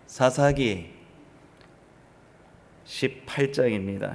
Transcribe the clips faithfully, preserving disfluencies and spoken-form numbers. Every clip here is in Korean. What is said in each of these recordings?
사사기 십팔 장입니다.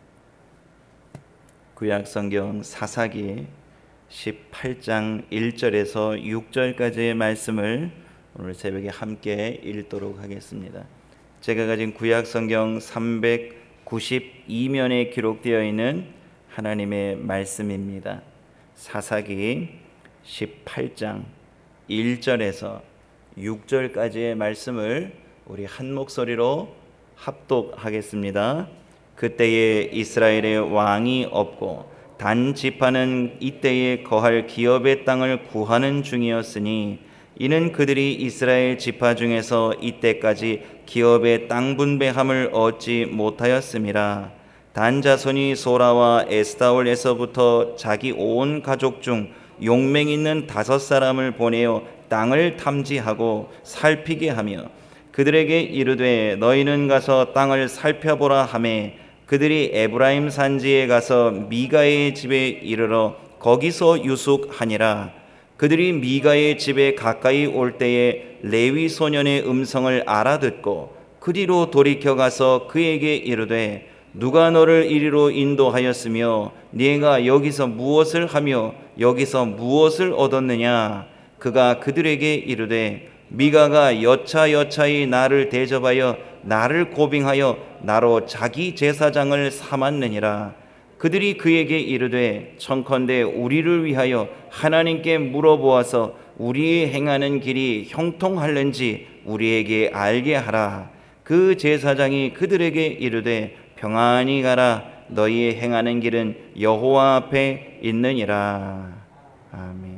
구약성경 사사기 십팔 장 일 절에서 육 절까지의 말씀을 오늘 새벽에 함께 읽도록 하겠습니다. 제가 가진 구약성경 삼백구십이 면에 기록되어 있는 하나님의 말씀입니다. 사사기 십팔 장 일 절에서 육 절까지의 말씀을 우리 한 목소리로 합독하겠습니다. 그때에 이스라엘의 왕이 없고 단 지파는 이때에 거할 기업의 땅을 구하는 중이었으니 이는 그들이 이스라엘 지파 중에서 이때까지 기업의 땅 분배함을 얻지 못하였음이라. 단 자손이 소라와 에스타올에서부터 자기 온 가족 중 용맹 있는 다섯 사람을 보내어 땅을 탐지하고 살피게 하며 그들에게 이르되 너희는 가서 땅을 살펴보라 하매 그들이 에브라임 산지에 가서 미가의 집에 이르러 거기서 유숙하니라. 그들이 미가의 집에 가까이 올 때에 레위 소년의 음성을 알아듣고 그리로 돌이켜 가서 그에게 이르되 누가 너를 이리로 인도하였으며 네가 여기서 무엇을 하며 여기서 무엇을 얻었느냐. 그가 그들에게 이르되 미가가 여차여차히 나를 대접하여 나를 고빙하여 나로 자기 제사장을 삼았느니라. 그들이 그에게 이르되 청컨대 우리를 위하여 하나님께 물어보아서 우리의 행하는 길이 형통할는지 우리에게 알게 하라. 그 제사장이 그들에게 이르되 평안히 가라. 너희의 행하는 길은 여호와 앞에 있느니라. 아멘.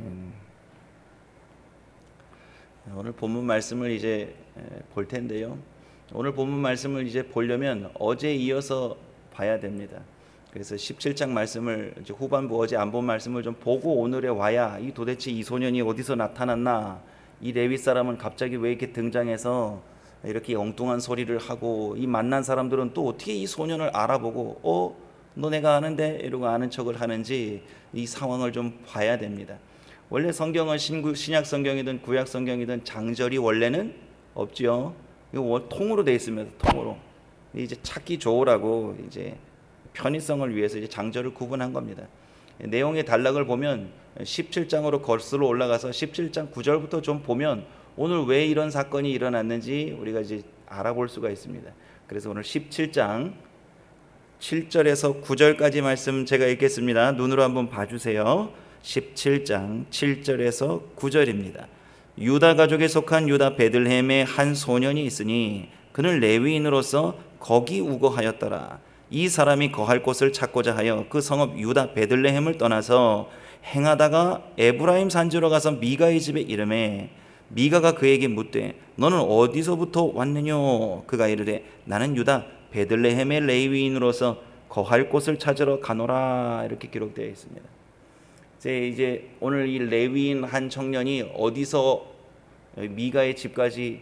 오늘 본문 말씀을 이제 볼 텐데요. 오늘 본문 말씀을 이제 보려면 어제 이어서 봐야 됩니다. 그래서 십칠 장 말씀을 이제 후반부 어제 안 본 말씀을 좀 보고 오늘에 와야 이 도대체 이 소년이 어디서 나타났나, 이 레위 사람은 갑자기 왜 이렇게 등장해서 이렇게 엉뚱한 소리를 하고, 이 만난 사람들은 또 어떻게 이 소년을 알아보고 어? 너 내가 아는데? 이러고 아는 척을 하는지 이 상황을 좀 봐야 됩니다. 원래 성경은 신구, 신약 성경이든 구약 성경이든 장절이 원래는 없죠. 이거 통으로 돼 있습니다. 통으로. 이제 찾기 좋으라고 이제 편의성을 위해서 이제 장절을 구분한 겁니다. 내용의 단락을 보면 십칠 장으로 거슬러 올라가서 십칠 장 구 절부터 좀 보면 오늘 왜 이런 사건이 일어났는지 우리가 이제 알아볼 수가 있습니다. 그래서 오늘 십칠 장 칠 절에서 구 절까지 말씀 제가 읽겠습니다. 눈으로 한번 봐주세요. 십칠 장 칠 절에서 구 절입니다. 유다 가족에 속한 유다 베들레헴에 한 소년이 있으니 그는 레위인으로서 거기 우거하였더라. 이 사람이 거할 곳을 찾고자 하여 그 성읍 유다 베들레헴을 떠나서 행하다가 에브라임 산지로 가서 미가의 집에 이르매 미가가 그에게 묻되 너는 어디서부터 왔느뇨? 그가 이르되 나는 유다 베들레헴의 레위인으로서 거할 곳을 찾으러 가노라. 이렇게 기록되어 있습니다. 이제, 이제 오늘 이 레위인 한 청년이 어디서 미가의 집까지,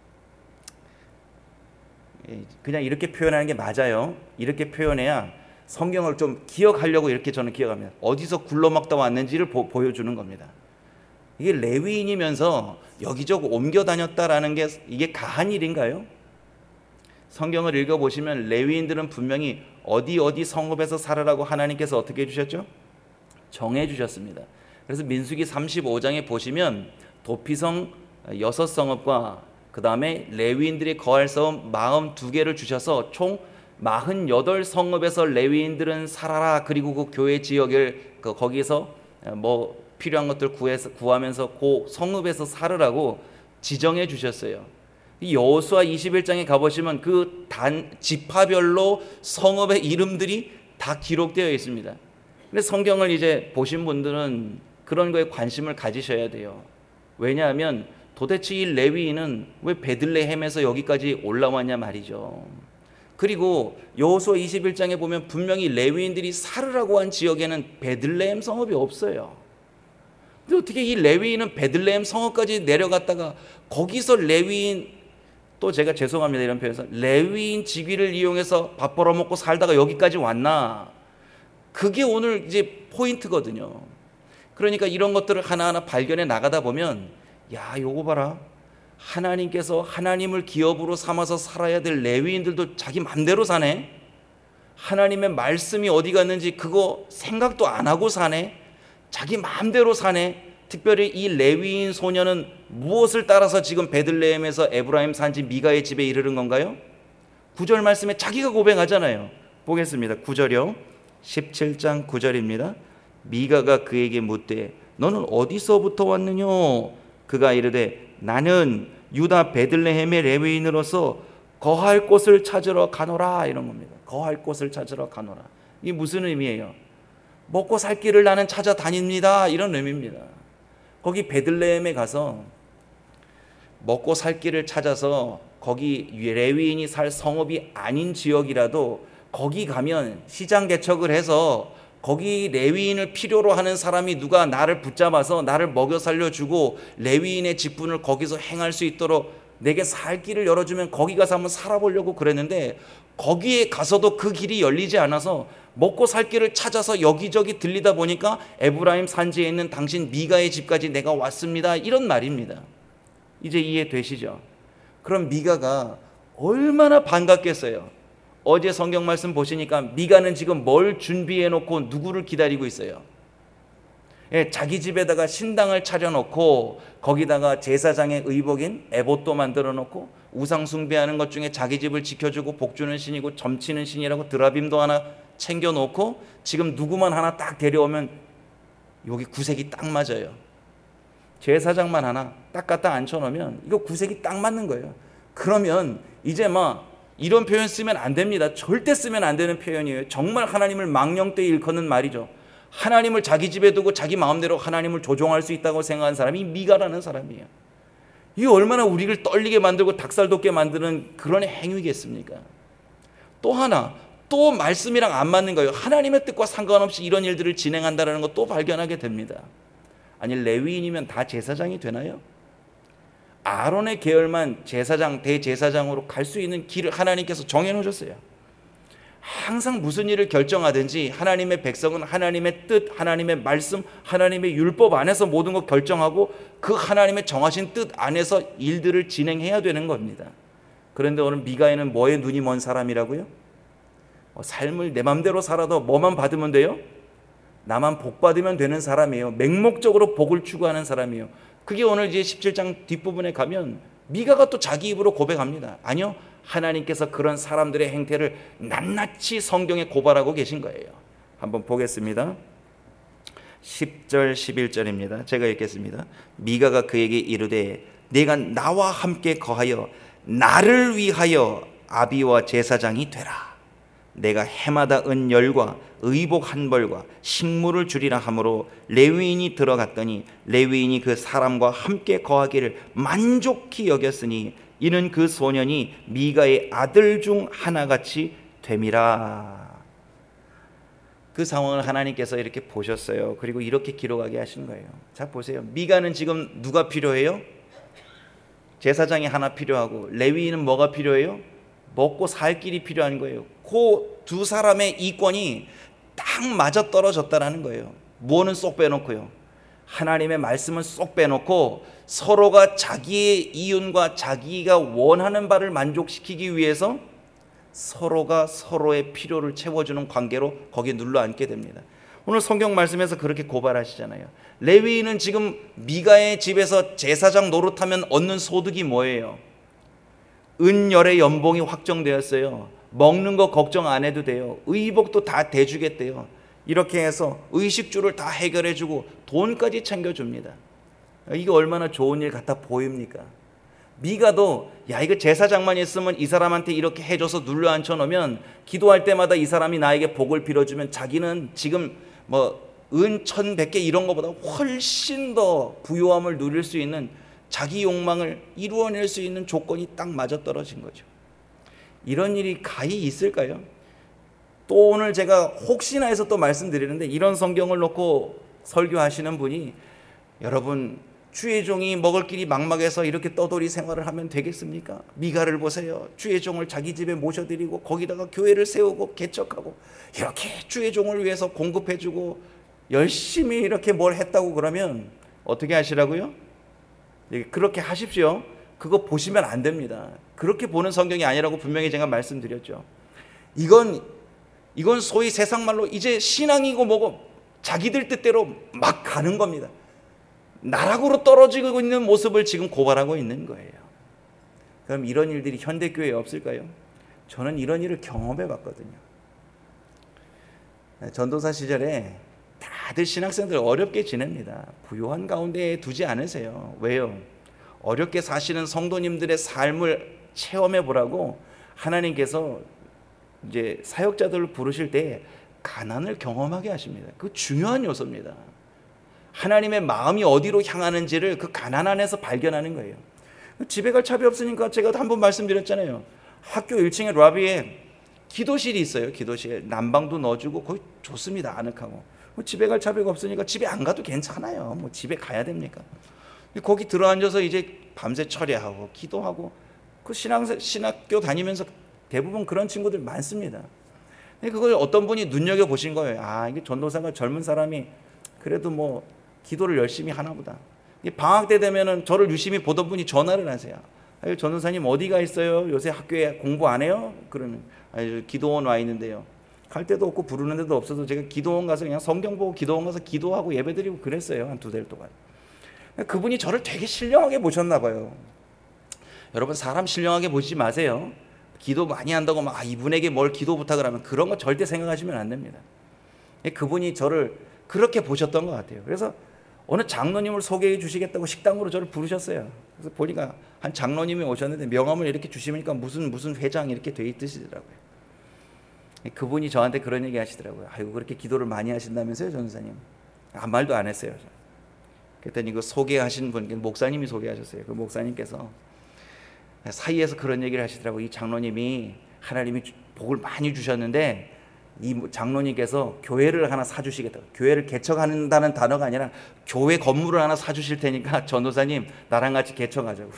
그냥 이렇게 표현하는 게 맞아요. 이렇게 표현해야 성경을 좀 기억하려고 이렇게 저는 기억합니다. 어디서 굴러먹다 왔는지를 보, 보여주는 겁니다. 이게 레위인이면서 여기저기 옮겨 다녔다라는 게 이게 가한 일인가요? 성경을 읽어보시면 레위인들은 분명히 어디 어디 성읍에서 살으라고 하나님께서 어떻게 해주셨죠? 정해주셨습니다. 그래서 민수기 삼십오 장에 보시면 도피성 여섯 성읍과 그 다음에 레위인들이 거할 성읍 사십이 개를 주셔서 총 사십팔 성읍에서 레위인들은 살아라. 그리고 그 교회 지역을 그 거기서 뭐 필요한 것들 구해서 구하면서 그 성읍에서 살으라고 지정해 주셨어요. 여호수아 이십일 장에 가보시면 그 단 지파별로 성읍의 이름들이 다 기록되어 있습니다. 근데 성경을 이제 보신 분들은 그런 거에 관심을 가지셔야 돼요. 왜냐하면 도대체 이 레위인은 왜 베들레헴에서 여기까지 올라왔냐 말이죠. 그리고 여호수아 이십일 장에 보면 분명히 레위인들이 살으라고 한 지역에는 베들레헴 성읍이 없어요. 근데 어떻게 이 레위인은 베들레헴 성읍까지 내려갔다가 거기서 레위인, 또 제가 죄송합니다 이런 표현에서, 레위인 직위를 이용해서 밥 벌어먹고 살다가 여기까지 왔나? 그게 오늘 이제 포인트거든요. 그러니까 이런 것들을 하나하나 발견해 나가다 보면 야, 요거 봐라. 하나님께서 하나님을 기업으로 삼아서 살아야 될 레위인들도 자기 맘대로 사네. 하나님의 말씀이 어디 갔는지 그거 생각도 안 하고 사네. 자기 마음대로 사네. 특별히 이 레위인 소녀는 무엇을 따라서 지금 베들레헴에서 에브라임 산지 미가의 집에 이르는 건가요? 구 절 말씀에 자기가 고백하잖아요. 보겠습니다. 구 절이요. 십칠 장 구 절입니다. 미가가 그에게 묻되 너는 어디서부터 왔느냐? 그가 이르되 나는 유다 베들레헴의 레위인으로서 거할 곳을 찾으러 가노라. 이런 겁니다. 거할 곳을 찾으러 가노라. 이게 무슨 의미예요? 먹고 살 길을 나는 찾아다닙니다. 이런 의미입니다. 거기 베들레헴에 가서 먹고 살 길을 찾아서 거기 레위인이 살 성읍이 아닌 지역이라도 거기 가면 시장 개척을 해서 거기 레위인을 필요로 하는 사람이 누가 나를 붙잡아서 나를 먹여 살려주고 레위인의 직분을 거기서 행할 수 있도록 내게 살 길을 열어주면 거기 가서 한번 살아보려고 그랬는데 거기에 가서도 그 길이 열리지 않아서 먹고 살 길을 찾아서 여기저기 들리다 보니까 에브라임 산지에 있는 당신 미가의 집까지 내가 왔습니다. 이런 말입니다. 이제 이해되시죠? 그럼 미가가 얼마나 반갑겠어요. 어제 성경 말씀 보시니까 미가는 지금 뭘 준비해 놓고 누구를 기다리고 있어요? 예, 자기 집에다가 신당을 차려놓고 거기다가 제사장의 의복인 에봇도 만들어 놓고 우상 숭배하는 것 중에 자기 집을 지켜주고 복주는 신이고 점치는 신이라고 드라빔도 하나 챙겨놓고 지금 누구만 하나 딱 데려오면 여기 구색이 딱 맞아요. 제사장만 하나 딱 갖다 앉혀놓으면 이거 구색이 딱 맞는 거예요. 그러면 이제 막 이런 표현 쓰면 안 됩니다. 절대 쓰면 안 되는 표현이에요. 정말 하나님을 망령되이 일컫는 말이죠. 하나님을 자기 집에 두고 자기 마음대로 하나님을 조종할 수 있다고 생각한 사람이 미가라는 사람이에요. 이게 얼마나 우리를 떨리게 만들고 닭살 돋게 만드는 그런 행위겠습니까? 또 하나, 또 말씀이랑 안 맞는 거예요. 하나님의 뜻과 상관없이 이런 일들을 진행한다는 거 또 발견하게 됩니다. 아니 레위인이면 다 제사장이 되나요? 아론의 계열만 제사장, 대제사장으로 갈 수 있는 길을 하나님께서 정해놓으셨어요. 항상 무슨 일을 결정하든지 하나님의 백성은 하나님의 뜻, 하나님의 말씀, 하나님의 율법 안에서 모든 것 결정하고 그 하나님의 정하신 뜻 안에서 일들을 진행해야 되는 겁니다. 그런데 오늘 미가에는 뭐에 눈이 먼 사람이라고요? 어, 삶을 내 맘대로 살아도 뭐만 받으면 돼요? 나만 복 받으면 되는 사람이에요. 맹목적으로 복을 추구하는 사람이에요. 그게 오늘 이제 십칠 장 뒷부분에 가면 미가가 또 자기 입으로 고백합니다. 아니요, 하나님께서 그런 사람들의 행태를 낱낱이 성경에 고발하고 계신 거예요. 한번 보겠습니다. 십 절 십일 절입니다. 제가 읽겠습니다. 미가가 그에게 이르되 내가 나와 함께 거하여 나를 위하여 아비와 제사장이 되라. 내가 해마다 은열과 의복 한 벌과 식물을 주리라 하므로 레위인이 들어갔더니 레위인이 그 사람과 함께 거하기를 만족히 여겼으니 이는 그 소년이 미가의 아들 중 하나같이 됨이라. 그 상황을 하나님께서 이렇게 보셨어요. 그리고 이렇게 기록하게 하신 거예요. 자 보세요. 미가는 지금 누가 필요해요? 제사장이 하나 필요하고 레위인은 뭐가 필요해요? 먹고 살 길이 필요한 거예요. 그 두 사람의 이권이 딱 맞아 떨어졌다라는 거예요. 뭐는 쏙 빼놓고요. 하나님의 말씀은 쏙 빼놓고 서로가 자기의 이윤과 자기가 원하는 바를 만족시키기 위해서 서로가 서로의 필요를 채워주는 관계로 거기에 눌러앉게 됩니다. 오늘 성경 말씀에서 그렇게 고발하시잖아요. 레위인은 지금 미가의 집에서 제사장 노릇하면 얻는 소득이 뭐예요? 은열의 연봉이 확정되었어요. 먹는 거 걱정 안 해도 돼요. 의복도 다 대주겠대요. 이렇게 해서 의식주를 다 해결해주고 돈까지 챙겨줍니다. 이게 얼마나 좋은 일 같아 보입니까? 미가도 야 이거 제사장만 있으면 이 사람한테 이렇게 해줘서 눌러 앉혀놓으면 기도할 때마다 이 사람이 나에게 복을 빌어주면 자기는 지금 뭐 은 천백 개 이런 것보다 훨씬 더 부요함을 누릴 수 있는 자기 욕망을 이루어낼 수 있는 조건이 딱 맞아떨어진 거죠. 이런 일이 가히 있을까요? 또 오늘 제가 혹시나 해서 또 말씀드리는데 이런 성경을 놓고 설교하시는 분이 여러분 주의 종이 먹을 길이 막막해서 이렇게 떠돌이 생활을 하면 되겠습니까? 미가를 보세요. 주의 종을 자기 집에 모셔드리고 거기다가 교회를 세우고 개척하고 이렇게 주의 종을 위해서 공급해주고 열심히 이렇게 뭘 했다고 그러면 어떻게 하시라고요? 그렇게 하십시오. 그거 보시면 안 됩니다. 그렇게 보는 성경이 아니라고 분명히 제가 말씀드렸죠. 이건 이건 소위 세상 말로 이제 신앙이고 뭐고 자기들 뜻대로 막 가는 겁니다. 나락으로 떨어지고 있는 모습을 지금 고발하고 있는 거예요. 그럼 이런 일들이 현대교회에 없을까요? 저는 이런 일을 경험해 봤거든요. 전도사 시절에 다들 신학생들 어렵게 지냅니다. 부요한 가운데 두지 않으세요. 왜요? 어렵게 사시는 성도님들의 삶을 체험해 보라고 하나님께서 이제 사역자들을 부르실 때 가난을 경험하게 하십니다. 그 중요한 요소입니다. 하나님의 마음이 어디로 향하는지를 그 가난 안에서 발견하는 거예요. 집에 갈 차비 없으니까 제가 한 번 말씀드렸잖아요. 학교 일 층에 로비에 기도실이 있어요. 기도실 난방도 넣어주고 거기 좋습니다. 아늑하고. 집에 갈 차비가 없으니까 집에 안 가도 괜찮아요. 뭐 집에 가야 됩니까? 거기 들어앉아서 이제 밤새 철야하고 기도하고 그 신앙 신학교 다니면서 대부분 그런 친구들 많습니다. 그걸 어떤 분이 눈여겨 보신 거예요. 아, 이게 전도사가 젊은 사람이 그래도 뭐 기도를 열심히 하나 보다. 방학 때 되면은 저를 유심히 보던 분이 전화를 하세요. 아유, 전도사님 어디가 있어요? 요새 학교에 공부 안 해요? 그러면 아유, 기도원 와 있는데요. 갈 데도 없고 부르는 데도 없어서 제가 기도원 가서 그냥 성경 보고 기도원 가서 기도하고 예배드리고 그랬어요. 한 두 달 동안. 그분이 저를 되게 신령하게 보셨나 봐요. 여러분 사람 신령하게 보시지 마세요. 기도 많이 한다고 막 아, 이분에게 뭘 기도 부탁을 하면 그런 거 절대 생각하시면 안 됩니다. 그분이 저를 그렇게 보셨던 것 같아요. 그래서 어느 장로님을 소개해 주시겠다고 식당으로 저를 부르셨어요. 그래서 보니까 한 장로님이 오셨는데 명함을 이렇게 주시니까 무슨 무슨 회장 이렇게 돼 있으시더라고요. 그분이 저한테 그런 얘기 하시더라고요. 아이고 그렇게 기도를 많이 하신다면서요, 전도사님? 아무 말도 안 했어요. 그랬더니 그 소개하신 분, 목사님이 소개하셨어요. 그 목사님께서 사이에서 그런 얘기를 하시더라고요. 이 장로님이 하나님이 복을 많이 주셨는데 이 장로님께서 교회를 하나 사주시겠다. 교회를 개척한다는 단어가 아니라 교회 건물을 하나 사주실 테니까 전도사님 나랑 같이 개척하자고.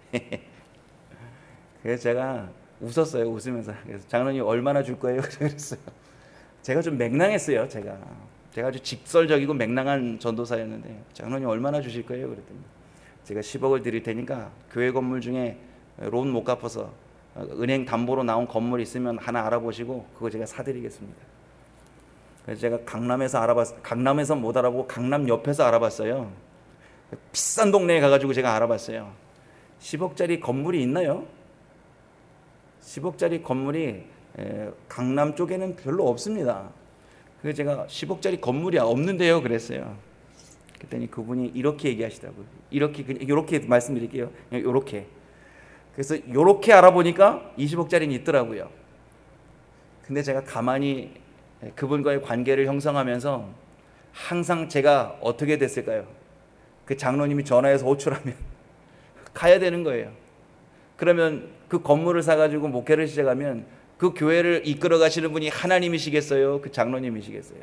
그래서 제가 웃었어요. 웃으면서. 그래서 장로님 얼마나 줄 거예요? 그랬어요. 제가 좀 맹랑했어요. 제가 제가 아주 직설적이고 맹랑한 전도사였는데 장로님 얼마나 주실 거예요? 그랬더니 제가 십억을 드릴 테니까 교회 건물 중에 론 못 갚아서 은행 담보로 나온 건물이 있으면 하나 알아보시고 그거 제가 사드리겠습니다. 그래서 제가 강남에서 알아봤, 강남에서 못 알아보고 강남 옆에서 알아봤어요. 비싼 동네에 가가지고 제가 알아봤어요. 십억짜리 건물이 있나요? 십억짜리 건물이 강남 쪽에는 별로 없습니다. 그래서 제가 십억짜리 건물이 없는데요 그랬어요. 그랬더니 그분이 이렇게 얘기하시더라고요. 이렇게 이렇게 말씀드릴게요. 이렇게. 그래서 이렇게 알아보니까 이십억짜리는 있더라고요. 근데 제가 가만히 그분과의 관계를 형성하면서 항상 제가 어떻게 됐을까요? 그 장로님이 전화해서 호출하면 가야 되는 거예요. 그러면 그 건물을 사가지고 목회를 시작하면 그 교회를 이끌어 가시는 분이 하나님이시겠어요? 그 장로님이시겠어요?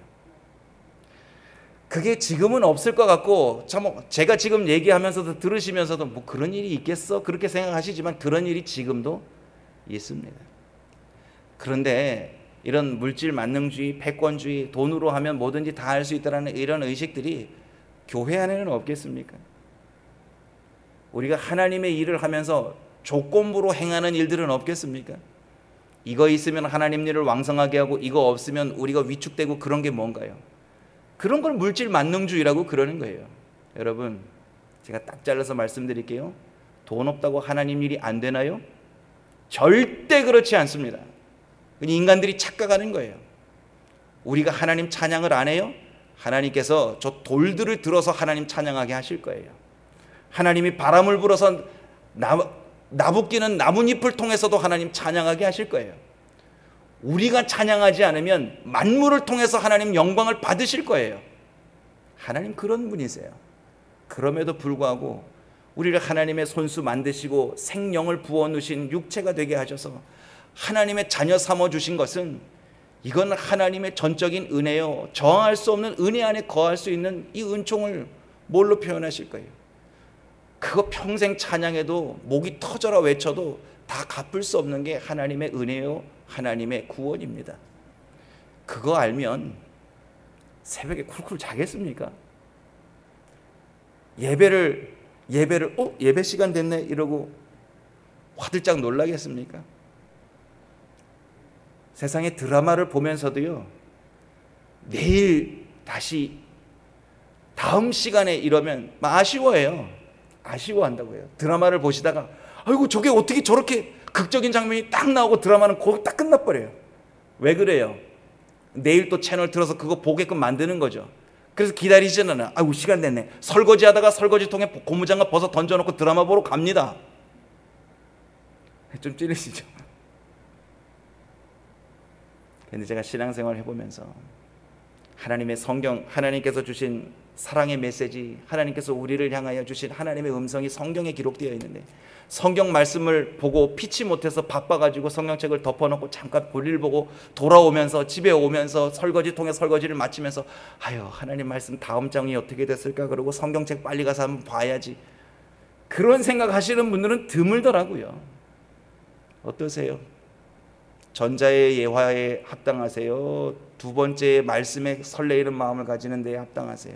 그게 지금은 없을 것 같고 참 제가 지금 얘기하면서도 들으시면서도 뭐 그런 일이 있겠어? 그렇게 생각하시지만 그런 일이 지금도 있습니다. 그런데 이런 물질 만능주의, 패권주의, 돈으로 하면 뭐든지 다 할 수 있다는 이런 의식들이 교회 안에는 없겠습니까? 우리가 하나님의 일을 하면서 조건부로 행하는 일들은 없겠습니까? 이거 있으면 하나님 일을 왕성하게 하고 이거 없으면 우리가 위축되고 그런 게 뭔가요? 그런 걸 물질 만능주의라고 그러는 거예요. 여러분 제가 딱 잘라서 말씀드릴게요. 돈 없다고 하나님 일이 안 되나요? 절대 그렇지 않습니다. 인간들이 착각하는 거예요. 우리가 하나님 찬양을 안 해요? 하나님께서 저 돌들을 들어서 하나님 찬양하게 하실 거예요. 하나님이 바람을 불어서 나, 나부끼는 나뭇잎을 통해서도 하나님 찬양하게 하실 거예요. 우리가 찬양하지 않으면 만물을 통해서 하나님 영광을 받으실 거예요. 하나님 그런 분이세요. 그럼에도 불구하고 우리를 하나님의 손수 만드시고 생명을 부어놓으신 육체가 되게 하셔서 하나님의 자녀 삼아주신 것은 이건 하나님의 전적인 은혜요. 저항할 수 없는 은혜 안에 거할 수 있는 이 은총을 뭘로 표현하실 거예요? 그거 평생 찬양해도 목이 터져라 외쳐도 다 갚을 수 없는 게 하나님의 은혜요. 하나님의 구원입니다. 그거 알면 새벽에 쿨쿨 자겠습니까? 예배를 예배를 어 예배 시간 됐네 이러고 화들짝 놀라겠습니까? 세상의 드라마를 보면서도요, 내일 다시 다음 시간에 이러면 아쉬워해요. 아쉬워한다고요. 드라마를 보시다가 아이고 저게 어떻게 저렇게 극적인 장면이 딱 나오고 드라마는 거기 딱 끝나버려요. 왜 그래요? 내일 또 채널 틀어서 그거 보게끔 만드는 거죠. 그래서 기다리지는 않아요. 아이고 시간 됐네. 설거지하다가 설거지통에 고무장갑 벗어 던져놓고 드라마 보러 갑니다. 좀 찔리시죠? 근데 제가 신앙생활 해보면서 하나님의 성경, 하나님께서 주신 사랑의 메시지, 하나님께서 우리를 향하여 주신 하나님의 음성이 성경에 기록되어 있는데, 성경 말씀을 보고 피치 못해서 바빠가지고 성경책을 덮어놓고 잠깐 볼일 보고 돌아오면서 집에 오면서 설거지통에 설거지를 마치면서 아유 하나님 말씀 다음 장이 어떻게 됐을까, 그러고 성경책 빨리 가서 한번 봐야지, 그런 생각하시는 분들은 드물더라고요. 어떠세요? 전자의 예화에 합당하세요? 두 번째 말씀에 설레이는 마음을 가지는 데에 합당하세요?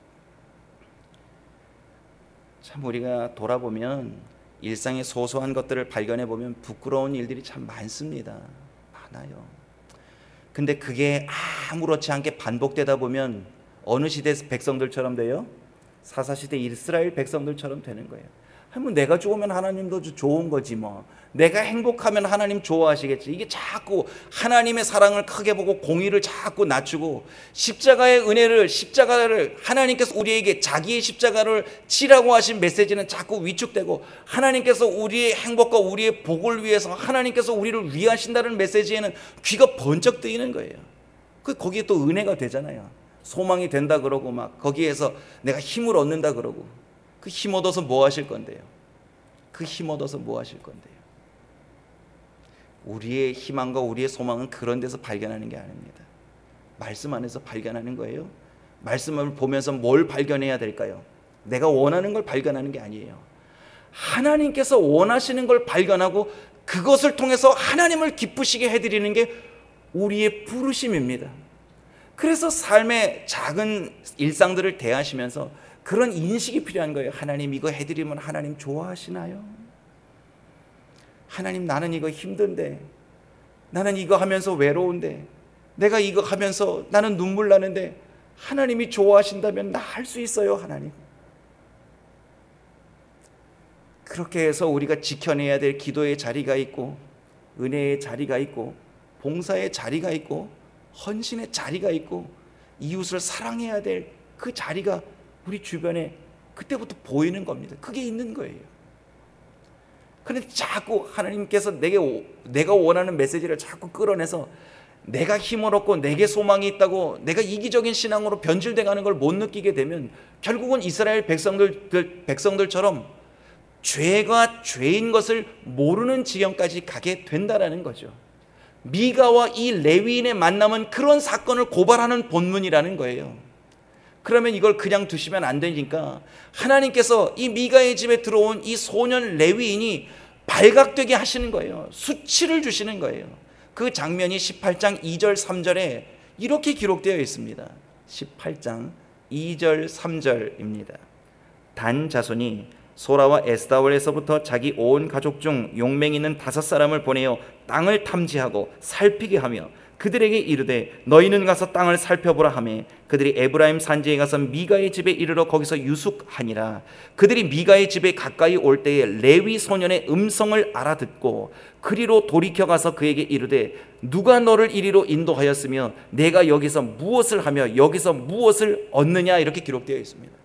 참 우리가 돌아보면 일상의 소소한 것들을 발견해 보면 부끄러운 일들이 참 많습니다. 많아요. 근데 그게 아무렇지 않게 반복되다 보면 어느 시대 백성들처럼 돼요? 사사시대 이스라엘 백성들처럼 되는 거예요. 뭐 내가 좋으면 하나님도 좋은 거지 뭐. 내가 행복하면 하나님 좋아하시겠지. 이게 자꾸 하나님의 사랑을 크게 보고 공의를 자꾸 낮추고, 십자가의 은혜를, 십자가를 하나님께서 우리에게 자기의 십자가를 치라고 하신 메시지는 자꾸 위축되고, 하나님께서 우리의 행복과 우리의 복을 위해서 하나님께서 우리를 위하신다는 메시지에는 귀가 번쩍 뜨이는 거예요. 그 거기에 또 은혜가 되잖아요. 소망이 된다 그러고 막 거기에서 내가 힘을 얻는다 그러고, 그 힘 얻어서 뭐 하실 건데요? 그 힘 얻어서 뭐 하실 건데요? 우리의 희망과 우리의 소망은 그런 데서 발견하는 게 아닙니다. 말씀 안에서 발견하는 거예요. 말씀을 보면서 뭘 발견해야 될까요? 내가 원하는 걸 발견하는 게 아니에요. 하나님께서 원하시는 걸 발견하고 그것을 통해서 하나님을 기쁘시게 해드리는 게 우리의 부르심입니다. 그래서 삶의 작은 일상들을 대하시면서 그런 인식이 필요한 거예요. 하나님 이거 해드리면 하나님 좋아하시나요? 하나님 나는 이거 힘든데, 나는 이거 하면서 외로운데, 내가 이거 하면서 나는 눈물 나는데 하나님이 좋아하신다면 나 할 수 있어요. 하나님. 그렇게 해서 우리가 지켜내야 될 기도의 자리가 있고, 은혜의 자리가 있고, 봉사의 자리가 있고, 헌신의 자리가 있고, 이웃을 사랑해야 될 그 자리가 우리 주변에 그때부터 보이는 겁니다. 그게 있는 거예요. 그런데 자꾸 하나님께서 내게 내가 원하는 메시지를 자꾸 끌어내서 내가 힘을 얻고 내게 소망이 있다고 내가 이기적인 신앙으로 변질돼 가는 걸 못 느끼게 되면 결국은 이스라엘 백성들, 백성들처럼 죄가 죄인 것을 모르는 지경까지 가게 된다라는 거죠. 미가와 이 레위인의 만남은 그런 사건을 고발하는 본문이라는 거예요. 그러면 이걸 그냥 두시면 안 되니까 하나님께서 이 미가의 집에 들어온 이 소년 레위인이 발각되게 하시는 거예요. 수치를 주시는 거예요. 그 장면이 십팔 장 이 절 삼 절에 이렇게 기록되어 있습니다. 십팔 장 이 절 삼 절입니다. 단 자손이 소라와 에스다올에서부터 자기 온 가족 중 용맹 있는 다섯 사람을 보내어 땅을 탐지하고 살피게 하며 그들에게 이르되 너희는 가서 땅을 살펴보라 하매 그들이 에브라임 산지에 가서 미가의 집에 이르러 거기서 유숙하니라. 그들이 미가의 집에 가까이 올 때에 레위 소년의 음성을 알아듣고 그리로 돌이켜 가서 그에게 이르되 누가 너를 이리로 인도하였으며 내가 여기서 무엇을 하며 여기서 무엇을 얻느냐, 이렇게 기록되어 있습니다.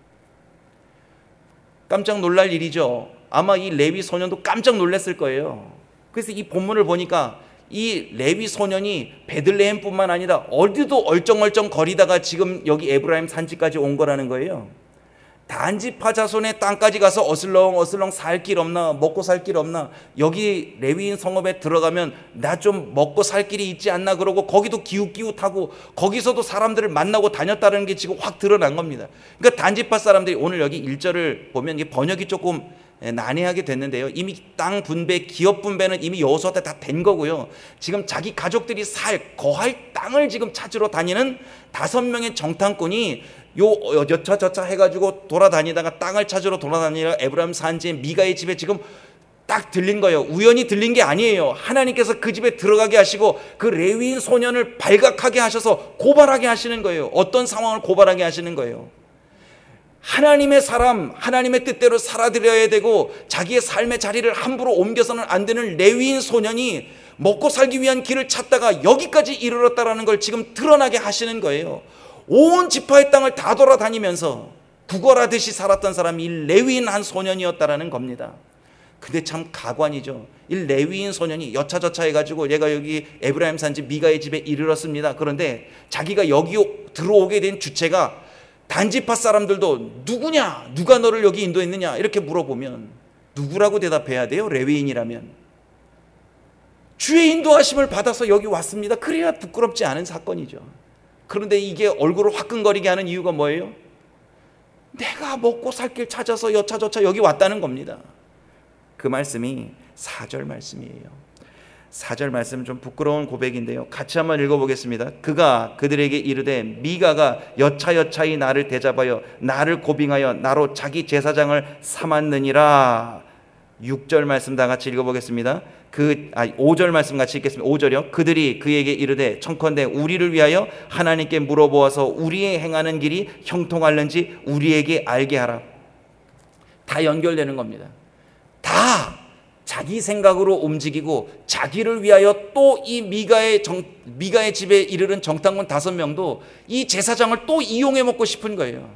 깜짝 놀랄 일이죠. 아마 이 레위 소년도 깜짝 놀랐을 거예요. 그래서 이 본문을 보니까 이 레위 소년이 베들레헴뿐만 아니라 어디도 얼쩡얼쩡 거리다가 지금 여기 에브라임 산지까지 온 거라는 거예요. 단지파 자손의 땅까지 가서 어슬렁 어슬렁 살 길 없나, 먹고 살 길 없나, 여기 레위인 성읍에 들어가면 나 좀 먹고 살 길이 있지 않나, 그러고 거기도 기웃기웃하고 거기서도 사람들을 만나고 다녔다는 게 지금 확 드러난 겁니다. 그러니까 단지파 사람들이 오늘 여기 일 절을 보면 이게 번역이 조금 난해하게 됐는데요. 이미 땅 분배, 기업 분배는 이미 여호수아 때 다 된 거고요. 지금 자기 가족들이 살, 거할 땅을 지금 찾으러 다니는 다섯 명의 정탐꾼이 요 여차저차 해가지고 돌아다니다가 땅을 찾으러 돌아다니다가 에브라임 산지의 미가의 집에 지금 딱 들린 거예요. 우연히 들린 게 아니에요. 하나님께서 그 집에 들어가게 하시고 그 레위인 소년을 발각하게 하셔서 고발하게 하시는 거예요. 어떤 상황을 고발하게 하시는 거예요. 하나님의 사람, 하나님의 뜻대로 살아드려야 되고 자기의 삶의 자리를 함부로 옮겨서는 안 되는 레위인 소년이 먹고 살기 위한 길을 찾다가 여기까지 이르렀다라는 걸 지금 드러나게 하시는 거예요. 온 지파의 땅을 다 돌아다니면서 구걸하듯이 살았던 사람이 이 레위인 한 소년이었다라는 겁니다. 근데 참 가관이죠. 이 레위인 소년이 여차저차 해가지고 얘가 여기 에브라임 산지 미가의 집에 이르렀습니다. 그런데 자기가 여기 들어오게 된 주체가 단지파 사람들도 누구냐? 누가 너를 여기 인도했느냐? 이렇게 물어보면 누구라고 대답해야 돼요? 레위인이라면. 주의 인도하심을 받아서 여기 왔습니다. 그래야 부끄럽지 않은 사건이죠. 그런데 이게 얼굴을 화끈거리게 하는 이유가 뭐예요? 내가 먹고 살 길 찾아서 여차저차 여기 왔다는 겁니다. 그 말씀이 사 절 말씀이에요. 사 절 말씀 좀 부끄러운 고백인데요. 같이 한번 읽어보겠습니다. 그가 그들에게 이르되 미가가 여차여차히 나를 대잡아여 나를 고빙하여 나로 자기 제사장을 삼았느니라. 육 절 말씀 다 같이 읽어보겠습니다. 그, 아, 오 절 말씀 같이 읽겠습니다. 오 절이요. 그들이 그에게 이르되 청컨대 우리를 위하여 하나님께 물어보아서 우리의 행하는 길이 형통할는지 우리에게 알게 하라. 다 연결되는 겁니다. 다 자기 생각으로 움직이고 자기를 위하여 또 이 미가의 정, 미가의 집에 이르른 정탐꾼 다섯 명도 이 제사장을 또 이용해 먹고 싶은 거예요.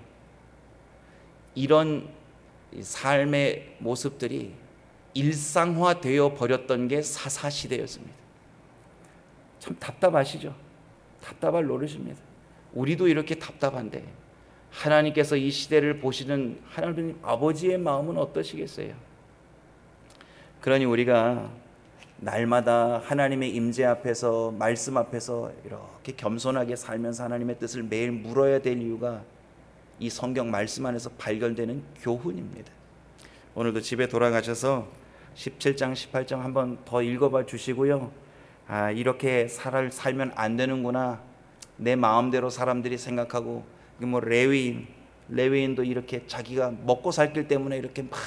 이런 삶의 모습들이 일상화되어 버렸던 게 사사시대였습니다. 참 답답하시죠? 답답할 노릇입니다. 우리도 이렇게 답답한데 하나님께서 이 시대를 보시는 하나님 아버지의 마음은 어떠시겠어요? 그러니 우리가 날마다 하나님의 임재 앞에서 말씀 앞에서 이렇게 겸손하게 살면서 하나님의 뜻을 매일 물어야 될 이유가 이 성경 말씀 안에서 발견되는 교훈입니다. 오늘도 집에 돌아가셔서 십칠 장 십팔 장 한번 더 읽어봐 주시고요. 아, 이렇게 살, 살면 안 되는구나. 내 마음대로 사람들이 생각하고 뭐 레위인, 레위인도 이렇게 자기가 먹고 살 길 때문에 이렇게 막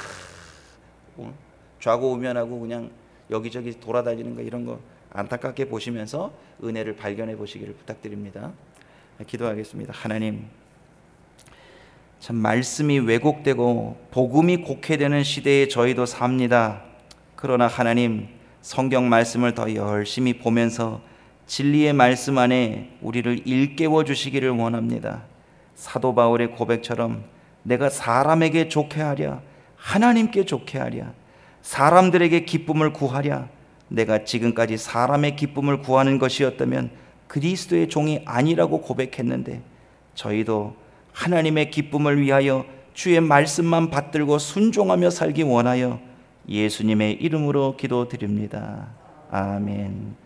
좌고우면하고 그냥 여기저기 돌아다니는 거 이런 거 안타깝게 보시면서 은혜를 발견해 보시기를 부탁드립니다. 기도하겠습니다. 하나님, 참 말씀이 왜곡되고 복음이 곡해되는 시대에 저희도 삽니다. 그러나 하나님, 성경 말씀을 더 열심히 보면서 진리의 말씀 안에 우리를 일깨워 주시기를 원합니다. 사도 바울의 고백처럼 내가 사람에게 좋게 하랴, 하나님께 좋게 하랴, 사람들에게 기쁨을 구하랴. 내가 지금까지 사람의 기쁨을 구하는 것이었다면 그리스도의 종이 아니라고 고백했는데 저희도 하나님의 기쁨을 위하여 주의 말씀만 받들고 순종하며 살기 원하여 예수님의 이름으로 기도드립니다. 아멘.